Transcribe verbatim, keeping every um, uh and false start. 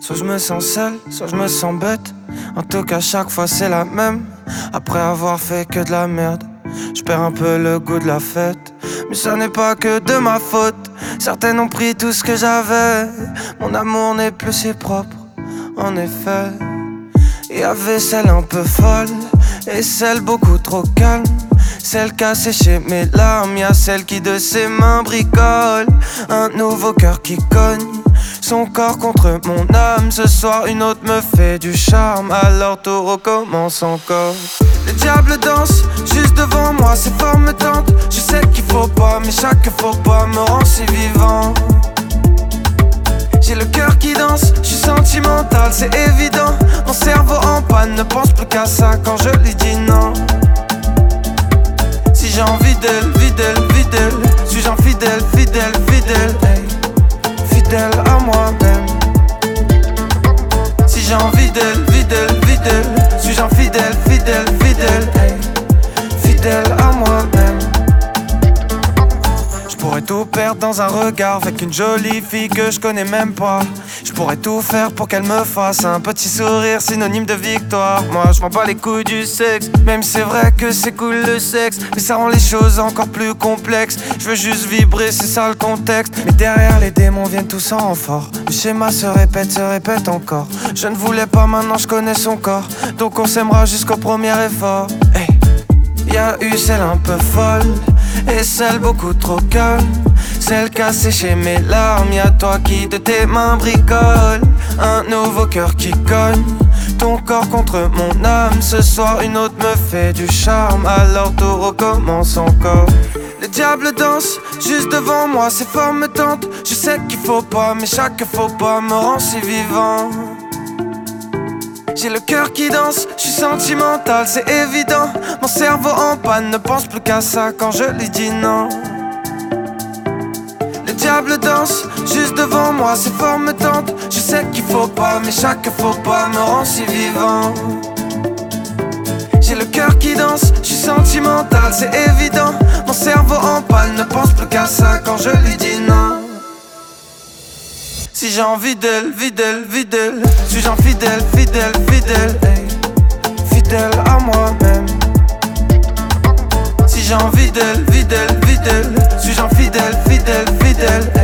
Soit je me sens seul, soit je me sens bête. En tout cas chaque fois c'est la même. Après avoir fait que de la merde, je perds un peu le goût de la fête. Mais ça n'est pas que de ma faute. Certaines ont pris tout ce que j'avais. Mon amour n'est plus si propre, en effet. Y avait celle un peu folle et celle beaucoup trop calme. Celle qui a séché mes larmes, y'a celle qui de ses mains bricole un nouveau cœur qui cogne son corps contre mon âme. Ce soir une autre me fait du charme, alors tout recommence encore. Le diable danse juste devant moi, ses formes me tentent. Je sais qu'il faut pas, mais chaque faux pas me rend si vivant. J'ai le cœur qui danse, je suis sentimental, c'est évident. Mon cerveau en panne ne pense plus qu'à ça quand je lui dis non. Si j'ai envie d'elle, fidèle, fidèle, suis-je infidèle, fidèle, fidèle, hey. Fidèle à moi-même. Si j'ai envie d'elle, fidèle, fidèle, suis-je infidèle, fidèle, fidèle, hey. Fidèle à moi-même. Je pourrais tout perdre dans un regard avec une jolie fille que je connais même pas. Je pourrais tout faire pour qu'elle me fasse un petit sourire synonyme de victoire. Moi je m'en bats les couilles du sexe, même c'est vrai que c'est cool le sexe, mais ça rend les choses encore plus complexes. Je veux juste vibrer, c'est ça le contexte. Mais derrière les démons viennent tous en renfort. Le schéma se répète, se répète encore. Je ne voulais pas, maintenant je connais son corps, donc on s'aimera jusqu'au premier effort. Hey. Y'a eu celle un peu folle et celle beaucoup trop calme. Celle qui a séché mes larmes, y'a toi qui de tes mains bricole un nouveau cœur qui cogne ton corps contre mon âme. Ce soir une autre me fait du charme, alors tout recommence encore. Le diable danse juste devant moi, ses formes me tentent. Je sais qu'il faut pas, mais chaque faux pas me rend si vivant. J'ai le cœur qui danse, je suis sentimental, c'est évident. Mon cerveau en panne ne pense plus qu'à ça quand je lui dis non. Le diable danse juste devant moi, ses formes me tentent. Je sais qu'il faut pas, mais chaque faux pas me rend si vivant. J'ai le cœur qui danse, je suis sentimental, c'est évident. Mon cerveau en panne ne pense plus qu'à ça quand je lui dis non. Si j'ai envie d'elle, fidèle, fidèle, suis-je infidèle, fidèle, fidèle, hey. Fidèle à moi-même. Si j'ai envie d'elle, fidèle, fidèle, suis-je infidèle, fidèle, fidèle, hey.